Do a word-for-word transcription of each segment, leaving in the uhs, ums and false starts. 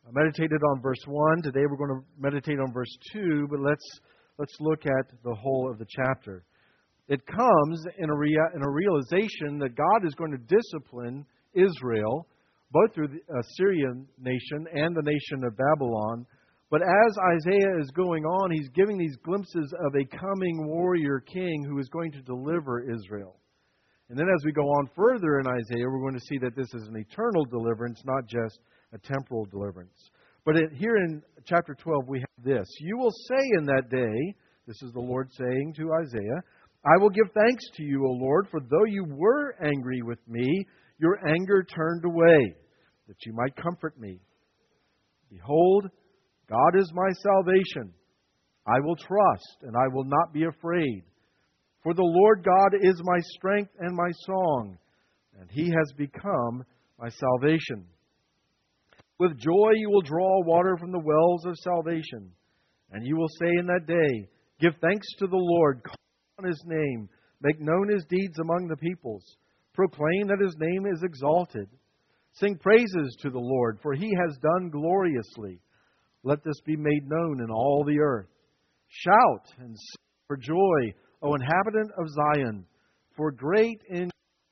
I meditated on verse one. Today we're going to meditate on verse two, but let's let's look at the whole of the chapter. It comes in a, rea- in a realization that God is going to discipline Israel, both through the Assyrian nation and the nation of Babylon. But as Isaiah is going on, he's giving these glimpses of a coming warrior king who is going to deliver Israel. And then as we go on further in Isaiah, we're going to see that this is an eternal deliverance, not just a temporal deliverance. But it, here in chapter twelve, we have this. You will say in that day, this is the Lord saying to Isaiah, I will give thanks to you, O Lord, for though you were angry with me, your anger turned away, that you might comfort me. Behold, God is my salvation. I will trust, and I will not be afraid. For the Lord God is my strength and my song, and He has become my salvation. With joy you will draw water from the wells of salvation, and you will say in that day, give thanks to the Lord, call on His name, make known His deeds among the peoples, proclaim that His name is exalted. Sing praises to the Lord, for He has done gloriously. Let this be made known in all the earth. Shout and sing for joy, O inhabitant of Zion, for great in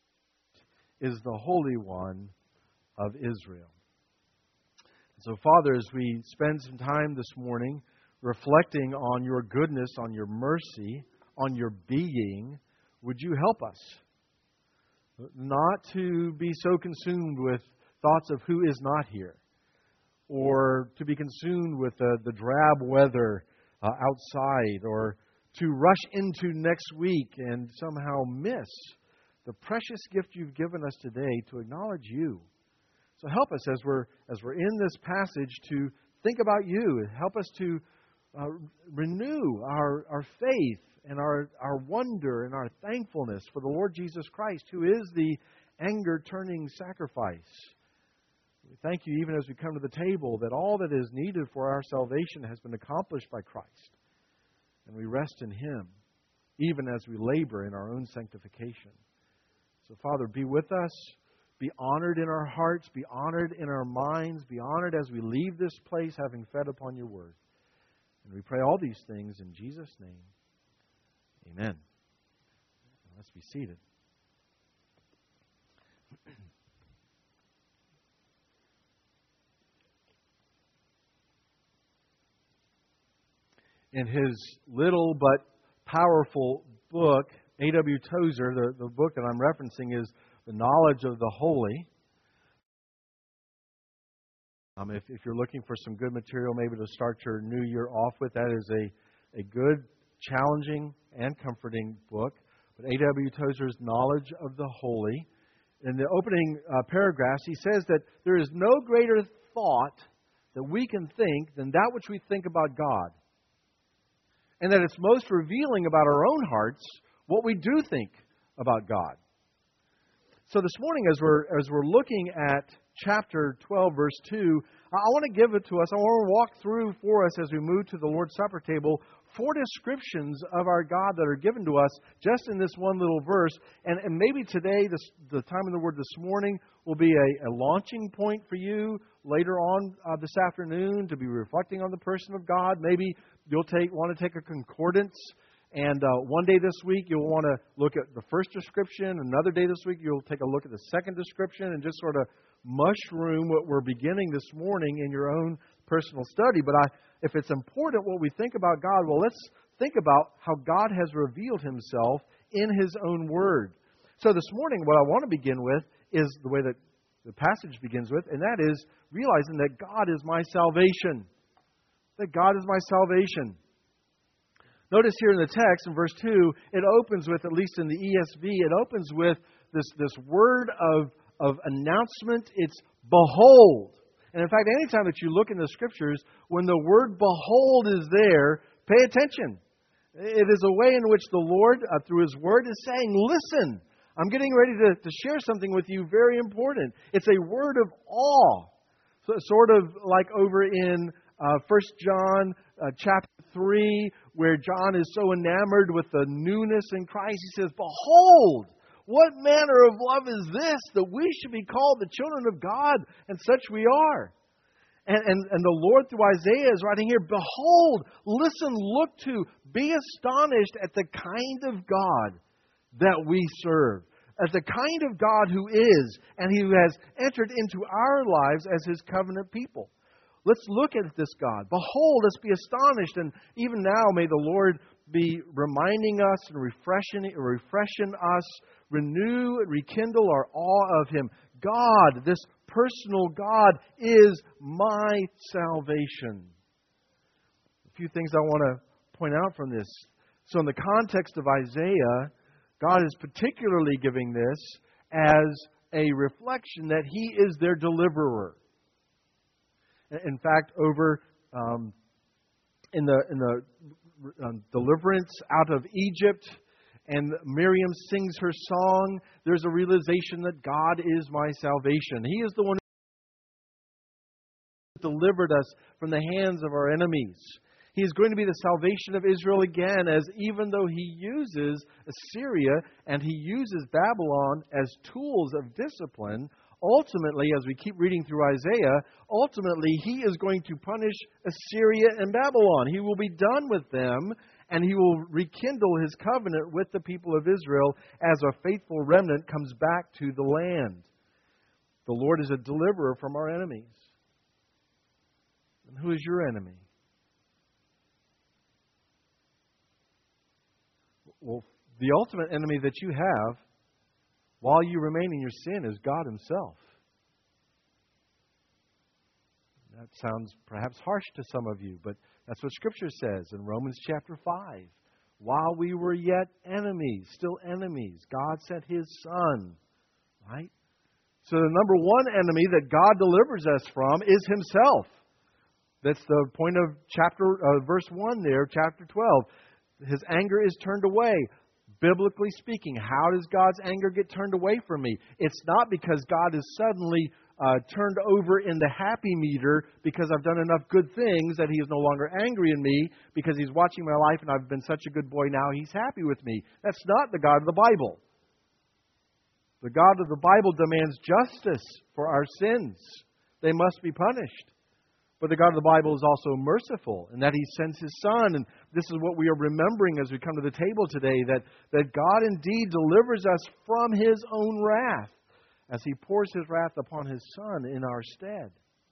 is the Holy One of Israel. So, Father, as we spend some time this morning reflecting on your goodness, on your mercy, on your being, would you help us not to be so consumed with thoughts of who is not here, or to be consumed with the, the drab weather uh, outside, or to rush into next week and somehow miss the precious gift you've given us today to acknowledge you. So help us as we're as we're in this passage to think about you. Help us to uh, renew our, our faith and our, our wonder and our thankfulness for the Lord Jesus Christ, who is the anger-turning sacrifice. We thank you even as we come to the table that all that is needed for our salvation has been accomplished by Christ. And we rest in Him, even as we labor in our own sanctification. So, Father, be with us. Be honored in our hearts. Be honored in our minds. Be honored as we leave this place having fed upon your word. And we pray all these things in Jesus' name. Amen. Let's be seated. In his little but powerful book, A W Tozer, the, the book that I'm referencing is The Knowledge of the Holy. Um, if, if you're looking for some good material maybe to start your new year off with, that is a, a good, challenging, and comforting book. But A W Tozer's Knowledge of the Holy. In the opening uh, paragraphs, he says that there is no greater thought that we can think than that which we think about God. And that it's most revealing about our own hearts what we do think about God. So this morning, as we're as we're looking at chapter twelve, verse two, I want to give it to us. I want to walk through for us as we move to the Lord's Supper table four descriptions of our God that are given to us just in this one little verse. And, and maybe today, this, the time of the Word this morning, will be a, a launching point for you later on uh, this afternoon to be reflecting on the person of God. Maybe you'll take want to take a concordance. And uh, one day this week, you'll want to look at the first description. Another day this week, you'll take a look at the second description and just sort of mushroom what we're beginning this morning in your own personal study. But I, if it's important what we think about God, well, let's think about how God has revealed Himself in His own Word. So this morning, what I want to begin with is the way that the passage begins with, and that is realizing that God is my salvation. That God is my salvation. Notice here in the text, in verse two, it opens with, at least in the E S V, it opens with this, this word of, of announcement. It's behold. And in fact, anytime that you look in the Scriptures, when the word behold is there, pay attention. It is a way in which the Lord, uh, through His Word, is saying, listen, I'm getting ready to, to share something with you very important. It's a word of awe. So, sort of like over in uh, First John uh, chapter three, where John is so enamored with the newness in Christ, he says, behold, what manner of love is this, that we should be called the children of God, and such we are. And, and, and the Lord through Isaiah is writing here, behold, listen, look to, be astonished at the kind of God that we serve. As the kind of God who is, and who has entered into our lives as His covenant people. Let's look at this God. Behold, let's be astonished. And even now, may the Lord be reminding us and refreshing, refreshing us, renew, rekindle our awe of Him. God, this personal God, is my salvation. A few things I want to point out from this. So in the context of Isaiah, God is particularly giving this as a reflection that He is their deliverer. In fact, over um, in the in the um, deliverance out of Egypt, and Miriam sings her song, there's a realization that God is my salvation. He is the one who delivered us from the hands of our enemies. He is going to be the salvation of Israel again, as even though He uses Assyria and He uses Babylon as tools of discipline, ultimately, as we keep reading through Isaiah, ultimately He is going to punish Assyria and Babylon. He will be done with them, and He will rekindle His covenant with the people of Israel as a faithful remnant comes back to the land. The Lord is a deliverer from our enemies. And who is your enemy? Well, the ultimate enemy that you have while you remain in your sin is God Himself. That sounds perhaps harsh to some of you, but that's what Scripture says in Romans chapter five. While we were yet enemies, still enemies, God sent His Son. Right? So the number one enemy that God delivers us from is Himself. That's the point of chapter uh, verse one there, chapter twelve. His anger is turned away. Biblically speaking, how does God's anger get turned away from me? It's not because God is suddenly uh, turned over in the happy meter because I've done enough good things that He is no longer angry in me because He's watching my life and I've been such a good boy now He's happy with me. That's not the God of the Bible. The God of the Bible demands justice for our sins. They must be punished. But the God of the Bible is also merciful in that He sends His Son. And this is what we are remembering as we come to the table today, that, that God indeed delivers us from His own wrath as He pours His wrath upon His Son in our stead.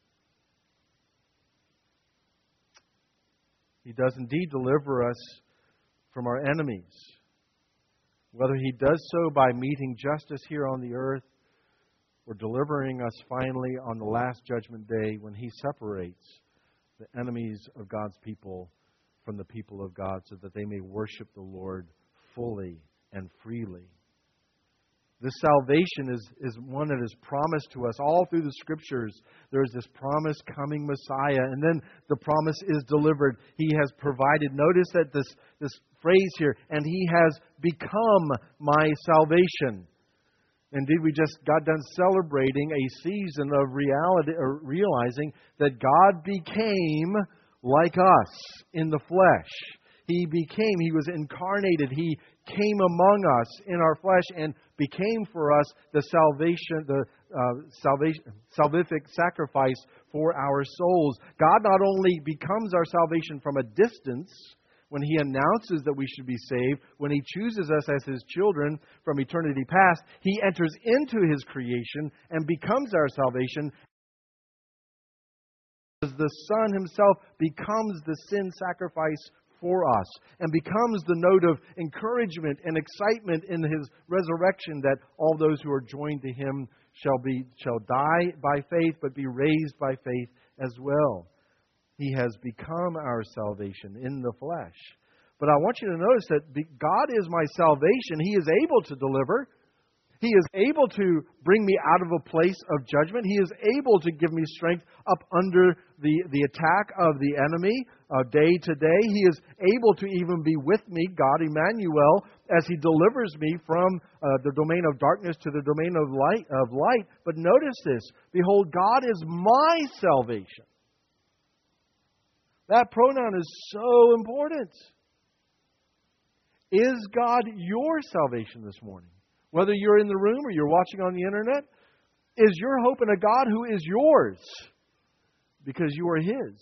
He does indeed deliver us from our enemies. Whether He does so by meeting justice here on the earth, or delivering us finally on the last judgment day when He separates the enemies of God's people from the people of God so that they may worship the Lord fully and freely. This salvation is, is one that is promised to us all through the Scriptures. There is this promised coming Messiah, and then the promise is delivered. He has provided. Notice that this, this phrase here, and He has become my salvation. Indeed, we just got done celebrating a season of reality, or realizing that God became like us in the flesh. He became, He was incarnated. He came among us in our flesh and became for us the salvation, the uh, salvation, salvific sacrifice for our souls. God not only becomes our salvation from a distance, when He announces that we should be saved, when He chooses us as His children from eternity past, He enters into His creation and becomes our salvation. As the Son Himself becomes the sin sacrifice for us and becomes the note of encouragement and excitement in His resurrection, that all those who are joined to Him shall be shall die by faith but be raised by faith as well. He has become our salvation in the flesh. But I want you to notice that God is my salvation. He is able to deliver. He is able to bring me out of a place of judgment. He is able to give me strength up under the, the attack of the enemy uh, day to day. He is able to even be with me, God Emmanuel, as He delivers me from uh, the domain of darkness to the domain of light, of light. But notice this. Behold, God is my salvation. That pronoun is so important. Is God your salvation this morning? Whether you're in the room or you're watching on the internet, is your hope in a God who is yours? because you are His.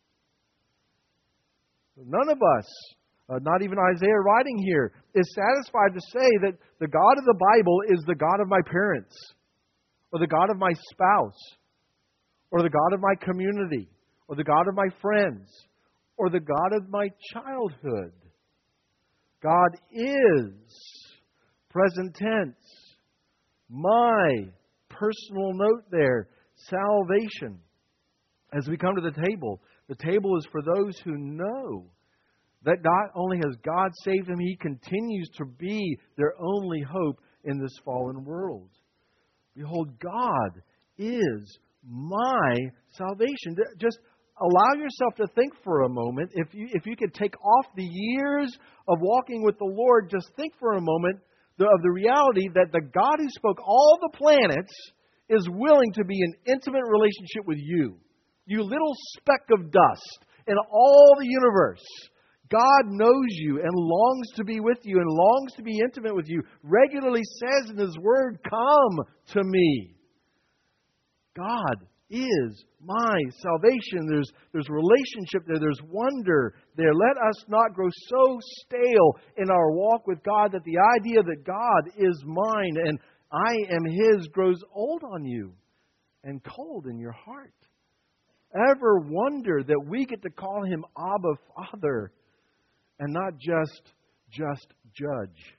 None of us, uh, not even Isaiah writing here, is satisfied to say that the God of the Bible is the God of my parents, or the God of my spouse, or the God of my community, or the God of my friends, or the God of my childhood. God is, present tense, my personal note there, salvation. As we come to the table, the table is for those who know that not only has God saved them, He continues to be their only hope in this fallen world. Behold, God is my salvation. Just allow yourself to think for a moment. If you, if you could take off the years of walking with the Lord, just think for a moment of the reality that the God who spoke all the planets is willing to be in intimate relationship with you. You little speck of dust in all the universe. God knows you and longs to be with you and longs to be intimate with you. Regularly says in His Word, "Come to me." God is my salvation. There's, there's relationship there. There's wonder there. Let us not grow so stale in our walk with God that the idea that God is mine and I am His grows old on you and cold in your heart. Ever wonder that we get to call Him Abba, Father, and not just, just judge?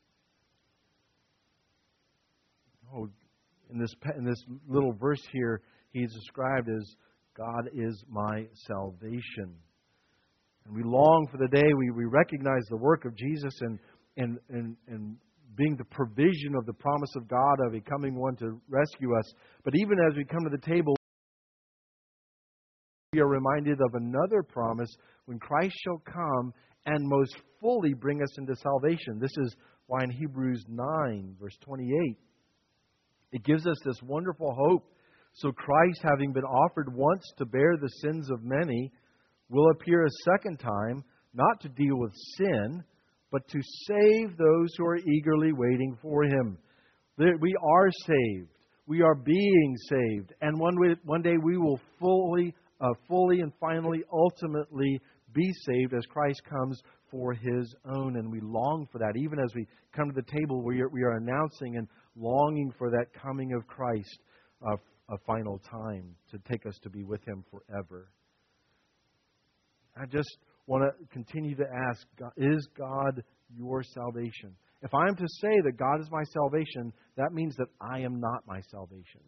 Oh, in this, in this little verse here, He's described as God is my salvation. And we long for the day we, we recognize the work of Jesus and, and, and, and being the provision of the promise of God of a coming one to rescue us. But even as we come to the table, we are reminded of another promise when Christ shall come and most fully bring us into salvation. This is why in Hebrews nine, verse twenty-eight, it gives us this wonderful hope. So Christ, having been offered once to bear the sins of many, will appear a second time, not to deal with sin, but to save those who are eagerly waiting for Him. We are saved. We are being saved. And one, one day we will fully, uh, fully and finally, ultimately be saved as Christ comes for His own. And we long for that. Even as we come to the table, we are, we are announcing and longing for that coming of Christ uh, a final time to take us to be with Him forever. I just want to continue to ask, is God your salvation? If I am to say that God is my salvation, that means that I am not my salvation.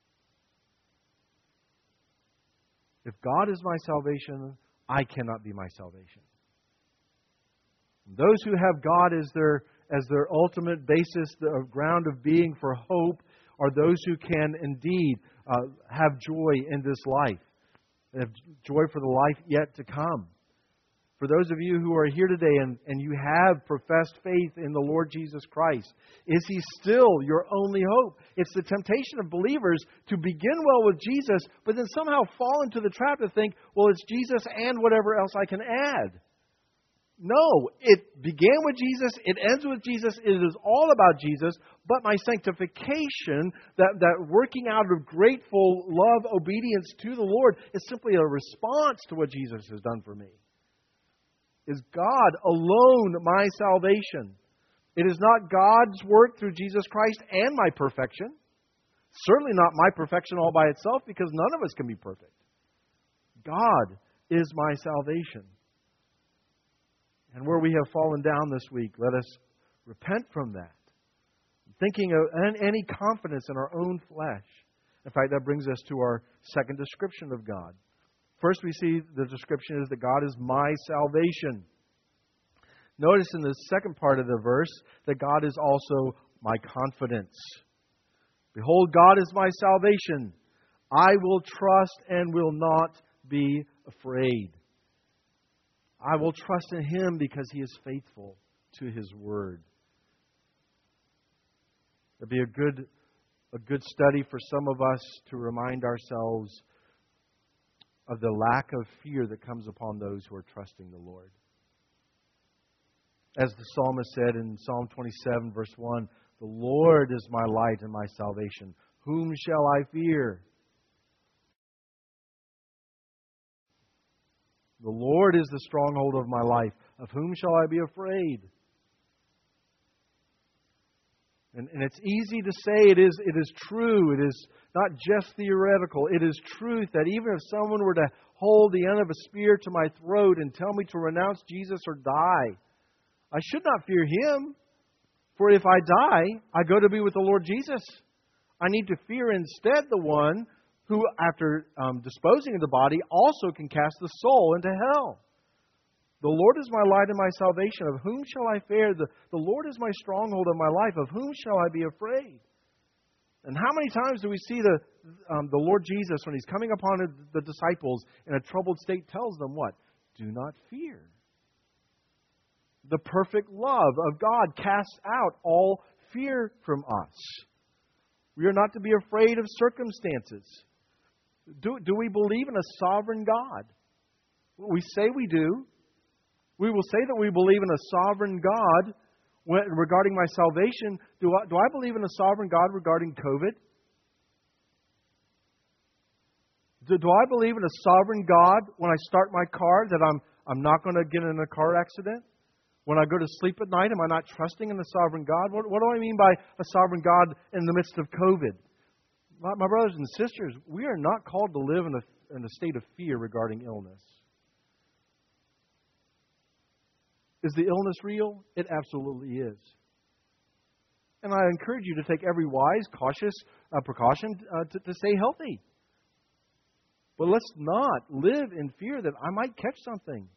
If God is my salvation, I cannot be my salvation. Those who have God as their as their ultimate basis, the ground of being for hope, are those who can indeed uh, have joy in this life, have joy for the life yet to come. For those of you who are here today and, and you have professed faith in the Lord Jesus Christ, is He still your only hope? It's the temptation of believers to begin well with Jesus, but then somehow fall into the trap to think, well, it's Jesus and whatever else I can add. No, it began with Jesus, it ends with Jesus, it is all about Jesus, but my sanctification, that, that working out of grateful love, obedience to the Lord, is simply a response to what Jesus has done for me. Is God alone my salvation? It is not God's work through Jesus Christ and my perfection. Certainly not my perfection all by itself, because none of us can be perfect. God is my salvation. And where we have fallen down this week, let us repent from that. Thinking of any confidence in our own flesh. In fact, that brings us to our second description of God. First, we see the description is that God is my salvation. Notice in the second part of the verse that God is also my confidence. Behold, God is my salvation. I will trust and will not be afraid. I will trust in Him because He is faithful to His word. It'd be a good, a good study for some of us to remind ourselves of the lack of fear that comes upon those who are trusting the Lord. As the psalmist said in Psalm twenty-seven, verse one, "The Lord is my light and my salvation. Whom shall I fear? The Lord is the stronghold of my life. Of whom shall I be afraid? And, and it's easy to say it is, it is true. It is not just theoretical. It is truth that even if someone were to hold the end of a spear to my throat and tell me to renounce Jesus or die, I should not fear Him. For if I die, I go to be with the Lord Jesus. I need to fear instead the one who, after um, disposing of the body, also can cast the soul into hell. The Lord is my light and my salvation. Of whom shall I fear? The, the Lord is my stronghold of my life. Of whom shall I be afraid? And how many times do we see the um, the Lord Jesus, when He's coming upon the disciples in a troubled state, tells them what? Do not fear. The perfect love of God casts out all fear from us. We are not to be afraid of circumstances. Do, do we believe in a sovereign God? We say we do. We will say that we believe in a sovereign God when, regarding my salvation. Do I, do I believe in a sovereign God regarding COVID? Do, do I believe in a sovereign God when I start my car that I'm, I'm not going to get in a car accident? When I go to sleep at night, am I not trusting in the sovereign God? What, what do I mean by a sovereign God in the midst of COVID? My, my brothers and sisters, we are not called to live in a, in a state of fear regarding illness. Is the illness real? It absolutely is. And I encourage you to take every wise, cautious uh, precaution uh, to, to stay healthy. But let's not live in fear that I might catch something.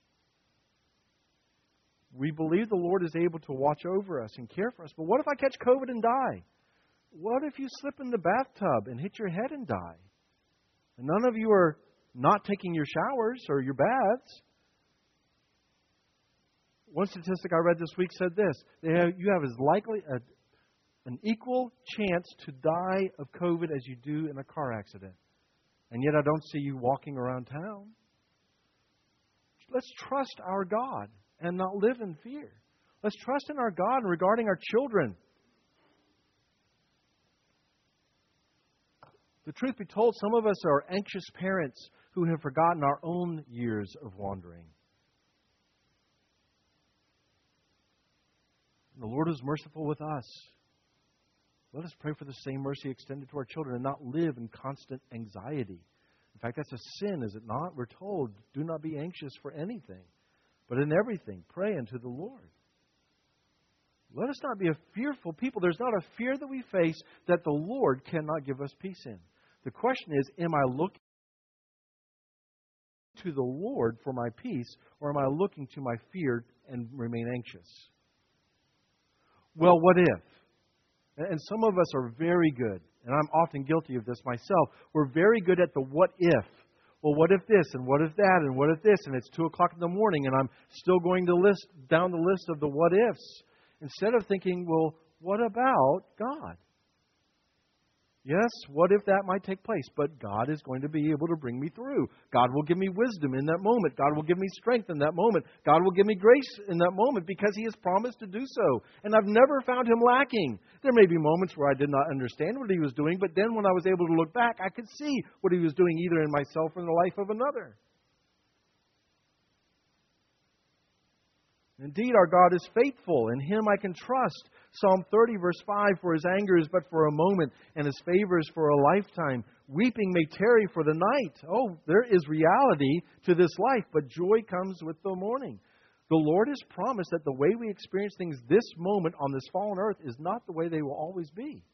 We believe the Lord is able to watch over us and care for us. But what if I catch COVID and die? What if you slip in the bathtub and hit your head and die? And none of you are not taking your showers or your baths. One statistic I read this week said this: they have, you have as likely a, an equal chance to die of COVID as you do in a car accident. And yet I don't see you walking around town. Let's trust our God and not live in fear. Let's trust in our God regarding our children. The truth be told, some of us are anxious parents who have forgotten our own years of wandering. The Lord is merciful with us. Let us pray for the same mercy extended to our children and not live in constant anxiety. In fact, that's a sin, is it not? We're told, do not be anxious for anything, but in everything, pray unto the Lord. Let us not be a fearful people. There's not a fear that we face that the Lord cannot give us peace in. The question is, am I looking to the Lord for my peace, or am I looking to my fear and remain anxious? Well, what if? And some of us are very good, and I'm often guilty of this myself. We're very good at the what if. Well, what if this, and what if that, and what if this, and it's two o'clock in the morning, and I'm still going to list down the list of the what ifs, instead of thinking, well, what about God? Yes, what if that might take place? But God is going to be able to bring me through. God will give me wisdom in that moment. God will give me strength in that moment. God will give me grace in that moment because He has promised to do so. And I've never found Him lacking. There may be moments where I did not understand what He was doing, but then when I was able to look back, I could see what He was doing either in myself or in the life of another. Indeed, our God is faithful. In Him I can trust. Psalm thirty, verse five, for His anger is but for a moment, and His favor is for a lifetime. Weeping may tarry for the night. Oh, there is reality to this life, but joy comes with the morning. The Lord has promised that the way we experience things this moment on this fallen earth is not the way they will always be.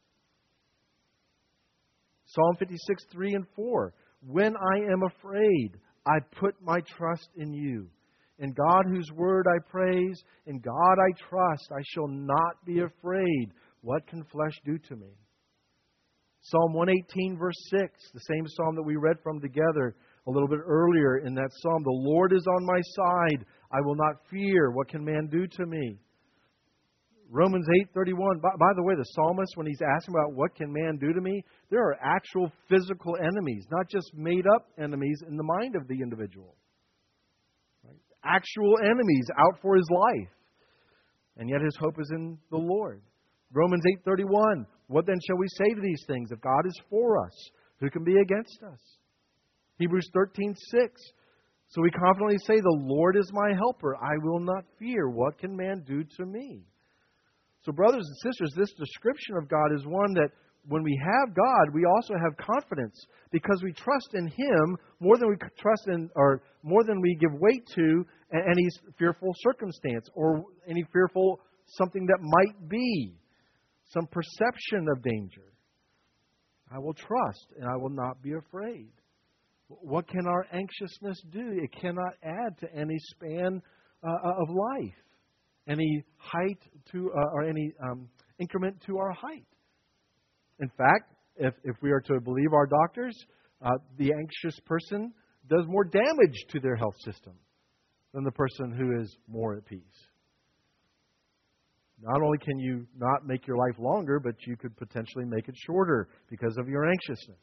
Psalm fifty-six, three and four. When I am afraid, I put my trust in You. In God whose word I praise, in God I trust, I shall not be afraid. What can flesh do to me? Psalm one eighteen, verse six, the same psalm that we read from together a little bit earlier in that psalm. The Lord is on my side. I will not fear. What can man do to me? Romans eight thirty-one. By, by the way, the psalmist, when he's asking about what can man do to me, there are actual physical enemies, not just made up enemies in the mind of the individual. Actual enemies out for his life. And yet his hope is in the Lord. Romans eight thirty-one. What then shall we say to these things? If God is for us, who can be against us? Hebrews thirteen six. So we confidently say, the Lord is my helper. I will not fear. What can man do to me? So brothers and sisters, this description of God is one that when we have God, we also have confidence because we trust in Him more than we trust in, or more than we give weight to any fearful circumstance or any fearful something that might be, some perception of danger. I will trust and I will not be afraid. What can our anxiousness do? It cannot add to any span uh, of life, any height to, uh, or any um, increment to our height. In fact, if, if we are to believe our doctors, uh, the anxious person does more damage to their health system than the person who is more at peace. Not only can you not make your life longer, but you could potentially make it shorter because of your anxiousness.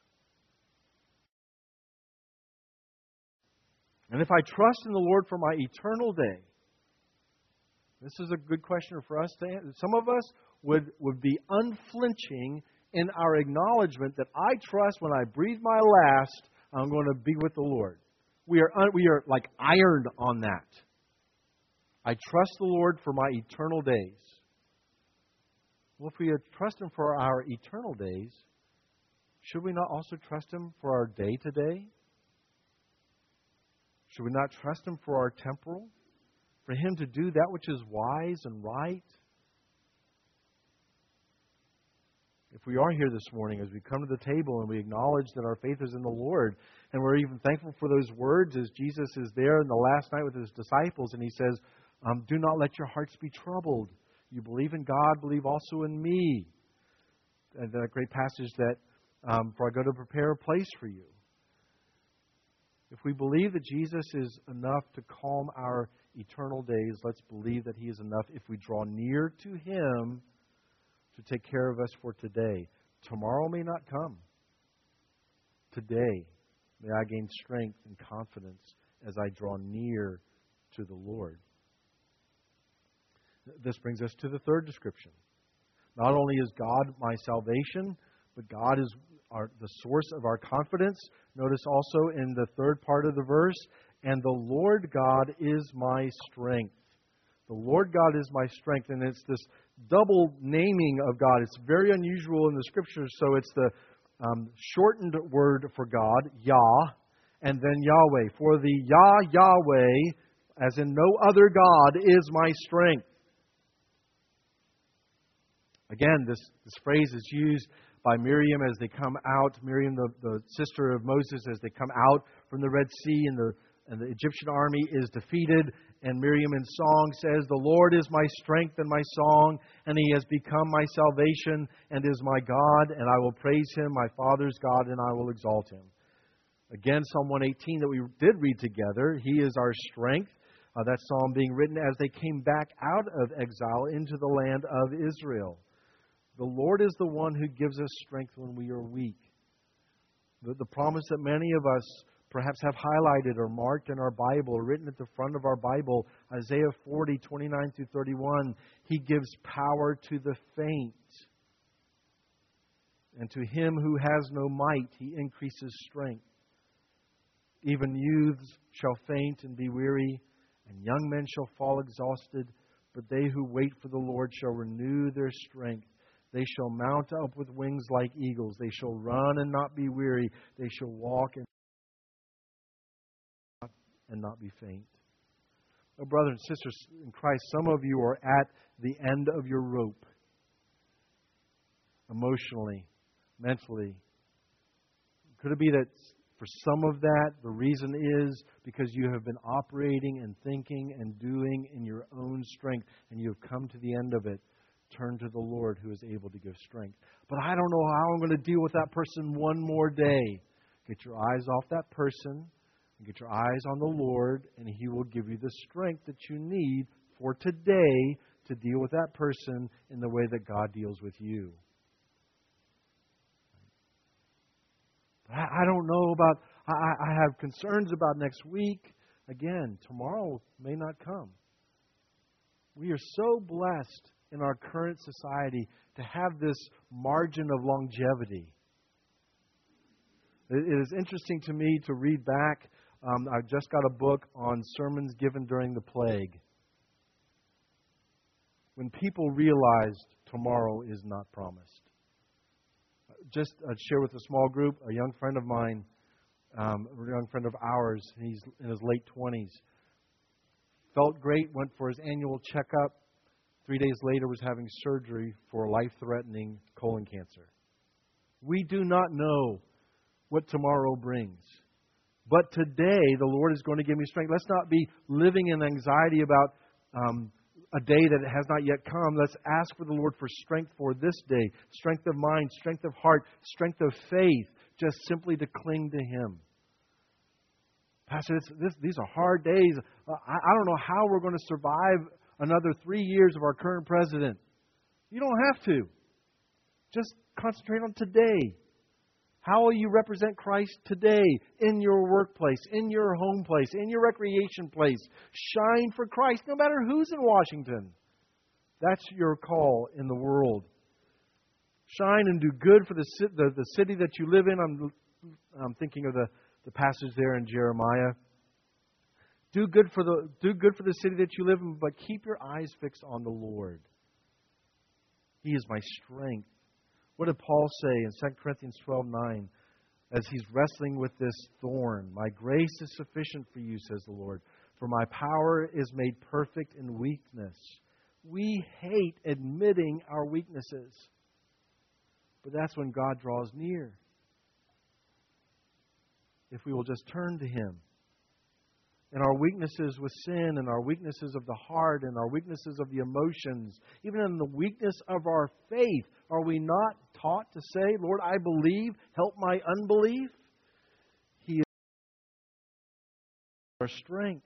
And if I trust in the Lord for my eternal day, this is a good question for us to answer. Some of us would, would be unflinching in our acknowledgement that I trust when I breathe my last, I'm going to be with the Lord. We are, un, we are like ironed on that. I trust the Lord for my eternal days. Well, if we trust Him for our eternal days, should we not also trust Him for our day-to-day? Should we not trust Him for our temporal? For Him to do that which is wise and right? If we are here this morning, as we come to the table and we acknowledge that our faith is in the Lord, and we're even thankful for those words as Jesus is there in the last night with His disciples, and He says, um, do not let your hearts be troubled. You believe in God, believe also in me. And that great passage that, um, for I go to prepare a place for you. If we believe that Jesus is enough to calm our eternal days, let's believe that He is enough if we draw near to Him to take care of us for today. Tomorrow may not come. Today, may I gain strength and confidence as I draw near to the Lord. This brings us to the third description. Not only is God my salvation, but God is our, the source of our confidence. Notice also in the third part of the verse, and the Lord God is my strength. The Lord God is my strength. And it's this double naming of God. It's very unusual in the Scriptures. So it's the um, shortened word for God, Yah, and then Yahweh. For the Yah, Yahweh, as in no other God, is my strength. Again, this, this phrase is used by Miriam as they come out. Miriam, the, the sister of Moses, as they come out from the Red Sea and the, and the Egyptian army is defeated. And Miriam in song says, the Lord is my strength and my song, and He has become my salvation and is my God, and I will praise Him, my Father's God, and I will exalt Him. Again, Psalm one eighteen that we did read together, He is our strength. Uh, that psalm being written as they came back out of exile into the land of Israel. The Lord is the one who gives us strength when we are weak. The, the promise that many of us perhaps have highlighted or marked in our Bible, or written at the front of our Bible, Isaiah forty, twenty-nine through thirty-one, He gives power to the faint. And to him who has no might, He increases strength. Even youths shall faint and be weary, and young men shall fall exhausted, but they who wait for the Lord shall renew their strength. They shall mount up with wings like eagles. They shall run and not be weary. They shall walk and and not be faint. Oh, brothers and sisters in Christ, some of you are at the end of your rope. Emotionally, mentally. Could it be that for some of that, the reason is because you have been operating and thinking and doing in your own strength, and you have come to the end of it? Turn to the Lord who is able to give strength. But I don't know how I'm going to deal with that person one more day. Get your eyes off that person and get your eyes on the Lord, and He will give you the strength that you need for today to deal with that person in the way that God deals with you. But I, I don't know about, I, I have concerns about next week. Again, tomorrow may not come. We are so blessed in our current society to have this margin of longevity. It is interesting to me to read back Um, I just got a book on sermons given during the plague. When people realized tomorrow is not promised. Just uh, share with a small group, a young friend of mine, um, a young friend of ours, he's in his late twenties. Felt great, went for his annual checkup. Three days later was having surgery for life-threatening colon cancer. We do not know what tomorrow brings. But today, the Lord is going to give me strength. Let's not be living in anxiety about um, a day that has not yet come. Let's ask for the Lord for strength for this day. Strength of mind, strength of heart, strength of faith. Just simply to cling to Him. Pastor, this, this, these are hard days. Uh, I, I don't know how we're going to survive another three years of our current president. You don't have to. Just concentrate on today. How will you represent Christ today in your workplace, in your home place, in your recreation place? Shine for Christ no matter who's in Washington. That's your call in the world. Shine and do good for the, the, the city that you live in. I'm, I'm thinking of the, the passage there in Jeremiah. Do good for the do good for the city that you live in, but keep your eyes fixed on the Lord. He is my strength. What did Paul say in Second Corinthians twelve nine as he's wrestling with this thorn? My grace is sufficient for you, says the Lord, for my power is made perfect in weakness. We hate admitting our weaknesses, but that's when God draws near. If we will just turn to Him. And our weaknesses with sin and our weaknesses of the heart and our weaknesses of the emotions, even in the weakness of our faith, are we not taught to say, Lord, I believe, help my unbelief? He is our strength.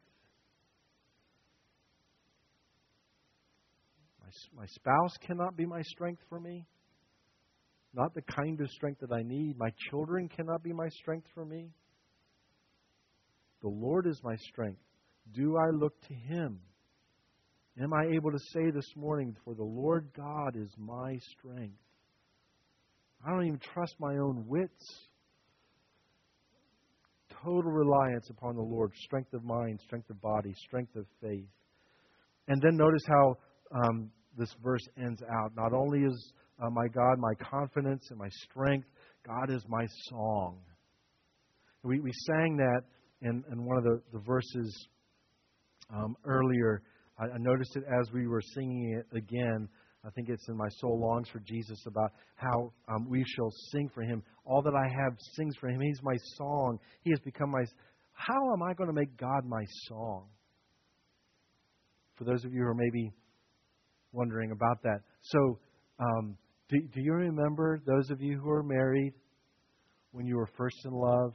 My, my spouse cannot be my strength for me. Not the kind of strength that I need. My children cannot be my strength for me. The Lord is my strength. Do I look to Him? Am I able to say this morning, for the Lord God is my strength? I don't even trust my own wits. Total reliance upon the Lord. Strength of mind, strength of body, strength of faith. And then notice how um, this verse ends out. Not only is uh, my God my confidence and my strength, God is my song. We, we sang that in, in one of the, the verses um, earlier. I, I noticed it as we were singing it again. I think it's in My Soul Longs for Jesus, about how um, we shall sing for Him. All that I have sings for Him. He's my song. He has become my... How am I going to make God my song? For those of you who are maybe wondering about that. So, um, do, do you remember, those of you who are married, when you were first in love?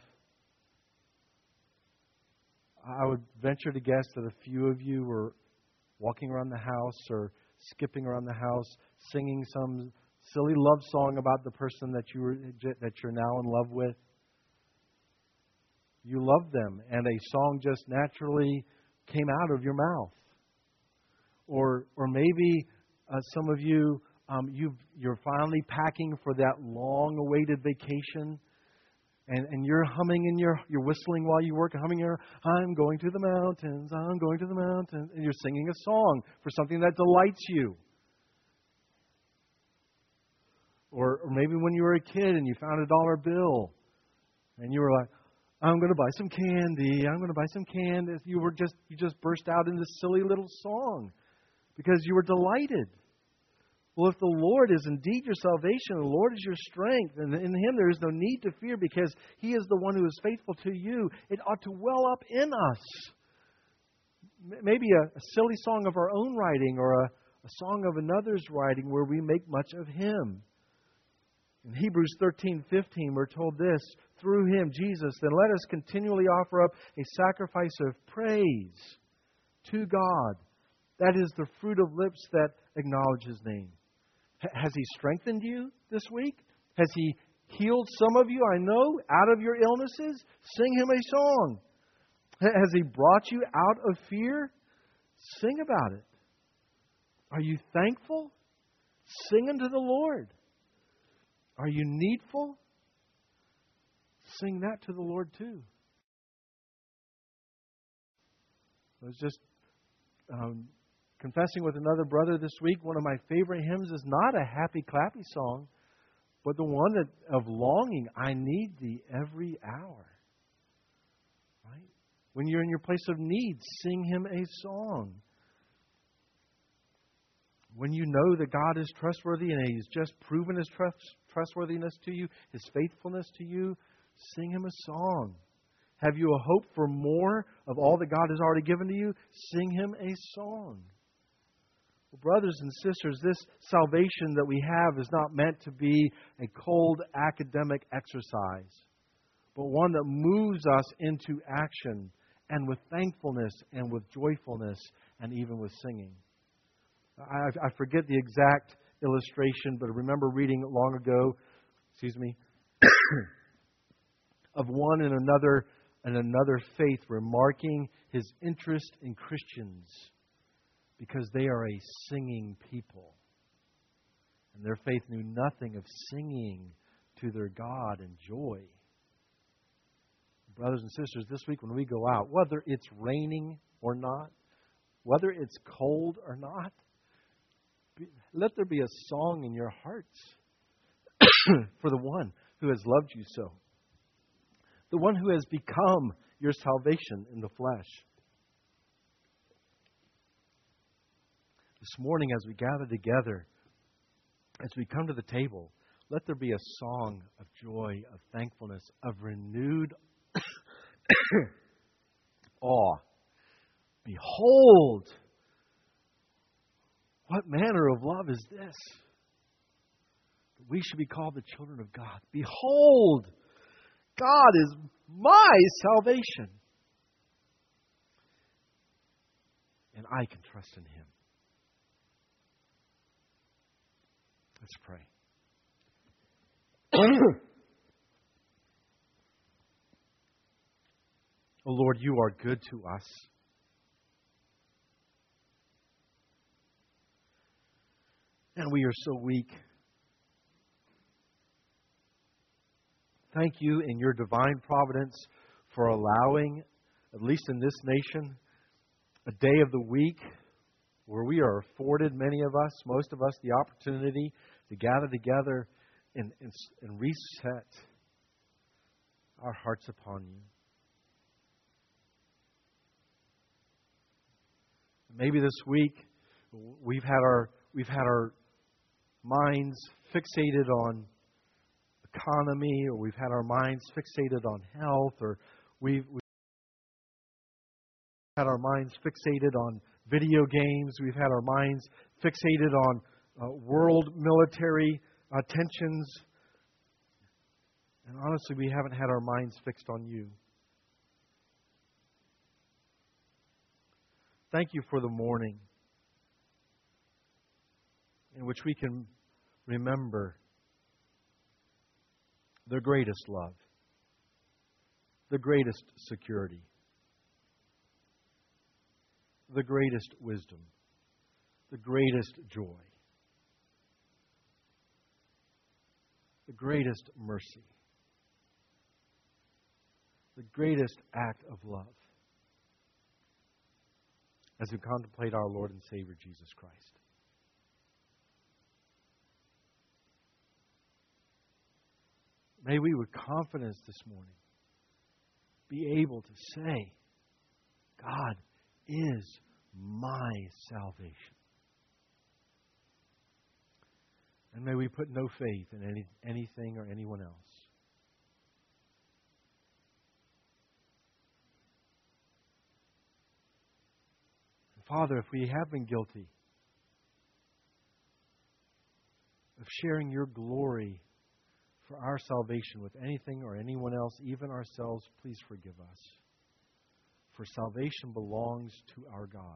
I would venture to guess that a few of you were walking around the house or skipping around the house, singing some silly love song about the person that you were that you're now in love with. You loved them, and a song just naturally came out of your mouth. Or, or maybe uh, some of you, um, you've, you're finally packing for that long-awaited vacation. And, and you're humming and you're, you're whistling while you work, humming your, I'm going to the mountains, I'm going to the mountains. And you're singing a song for something that delights you. Or, or maybe when you were a kid and you found a dollar bill and you were like, I'm going to buy some candy, I'm going to buy some candy. You were just, you just burst out in this silly little song because you were delighted. Well, if the Lord is indeed your salvation, the Lord is your strength, and in Him there is no need to fear because He is the one who is faithful to you, it ought to well up in us. Maybe a, a silly song of our own writing or a, a song of another's writing where we make much of Him. In Hebrews thirteen fifteen, we're told this, through Him, Jesus, then let us continually offer up a sacrifice of praise to God. That is the fruit of lips that acknowledge His name. Has He strengthened you this week? Has He healed some of you, I know, out of your illnesses? Sing Him a song. Has He brought you out of fear? Sing about it. Are you thankful? Sing unto the Lord. Are you needful? Sing that to the Lord too. I was just um, confessing with another brother this week. One of my favorite hymns is not a happy, clappy song, but the one that of longing. I need thee every hour. Right? When you're in your place of need, sing Him a song. When you know that God is trustworthy and He's just proven His trust, trustworthiness to you, His faithfulness to you, sing Him a song. Have you a hope for more of all that God has already given to you? Sing Him a song. Well, brothers and sisters, this salvation that we have is not meant to be a cold academic exercise, but one that moves us into action, and with thankfulness and with joyfulness and even with singing. I, I forget the exact illustration, but I remember reading long ago, excuse me, of one in another and another faith remarking his interest in Christians because they are a singing people. And their faith knew nothing of singing to their God and joy. Brothers and sisters, this week when we go out, whether it's raining or not, whether it's cold or not, let there be a song in your hearts for the one who has loved you so. The one who has become your salvation in the flesh. This morning as we gather together, as we come to the table, let there be a song of joy, of thankfulness, of renewed awe. Behold, what manner of love is this? We should be called the children of God. Behold, God is my salvation. And I can trust in Him. Let's pray. Oh Lord, You are good to us. And we are so weak. Thank You in Your divine providence for allowing, at least in this nation, a day of the week where we are afforded, many of us, most of us, the opportunity to gather together and, and, and reset our hearts upon You. Maybe this week we've had our we've had our minds fixated on economy, or we've had our minds fixated on health, or we've, we've had our minds fixated on video games. We've had our minds fixated on uh, world military uh, tensions. And honestly, we haven't had our minds fixed on You. Thank You for the morning in which we can remember the greatest love, the greatest security, the greatest wisdom, the greatest joy, the greatest mercy, the greatest act of love as we contemplate our Lord and Savior Jesus Christ. May we with confidence this morning be able to say, God is my salvation. And may we put no faith in any, anything or anyone else. And Father, if we have been guilty of sharing Your glory for our salvation with anything or anyone else, even ourselves, please forgive us. For salvation belongs to our God.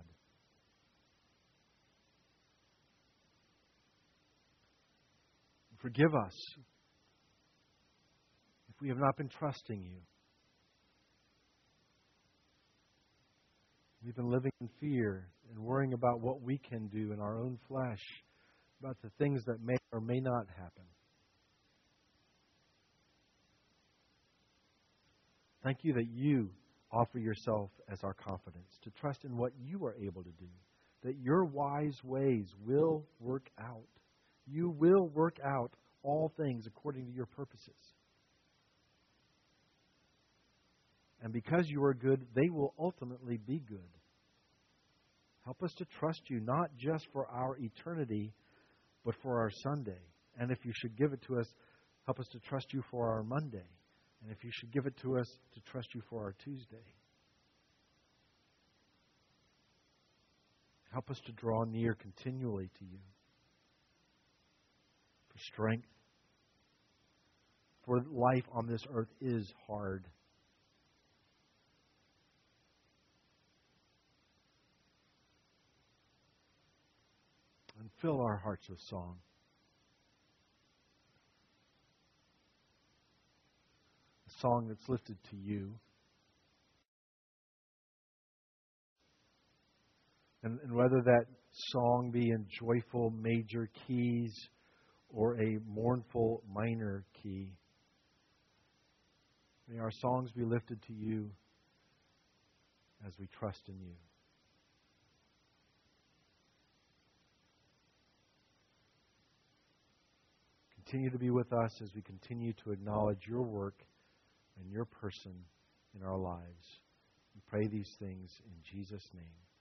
Forgive us if we have not been trusting You. We've been living in fear and worrying about what we can do in our own flesh, about the things that may or may not happen. Thank You that You offer yourself as our confidence, to trust in what you are able to do, that your wise ways will work out. You will work out all things according to your purposes. And because you are good, they will ultimately be good. Help us to trust you, not just for our eternity, but for our Sunday. And if you should give it to us, help us to trust you for our Monday. And if you should give it to us, to trust you for our Tuesday. Help us to draw near continually to you for strength. For life on this earth is hard. And fill our hearts with song. A song that's lifted to you. And, and whether that song be in joyful major keys or a mournful minor key, may our songs be lifted to you as we trust in you. Continue to be with us as we continue to acknowledge your work and your person in our lives. We pray these things in Jesus' name.